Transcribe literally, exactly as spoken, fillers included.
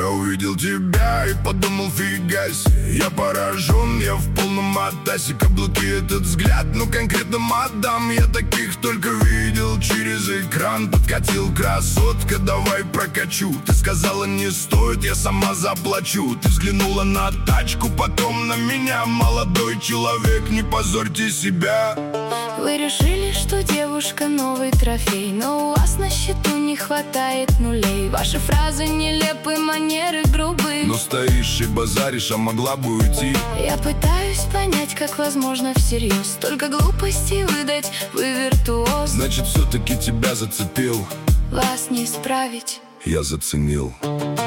Я увидел тебя и подумал, фига себе, я поражен, я в полном атасе. Каблуки, этот взгляд, ну конкретно мадам. Я таких только видел через экран. Подкатил красотка, давай прокачу. Ты сказала, не стоит, я сама заплачу. Ты взглянула на тачку, потом на меня. Молодой человек, не позорьте себя. Вы решили, что девушка новый трофей, но у вас на счету не хватает нулей. Ваши фразы нелепы, манеры грубые. Но стоишь и базаришь, а могла бы уйти. Я пытаюсь понять, как возможно всерьез столько глупостей выдать, вы виртуоз. Значит, все-таки тебя зацепил. Вас не исправить. Я заценил.